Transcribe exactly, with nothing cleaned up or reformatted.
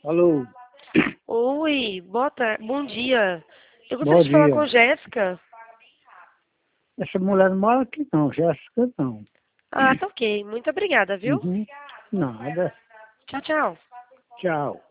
Alô, Oi, boa tarde, bom dia. Eu gostaria bom de falar dia. com Jéssica. Essa mulher não mora aqui não, Jéssica não. Ah, tá ok. Muito obrigada, viu? Uhum. Nada. Tchau, tchau. Tchau.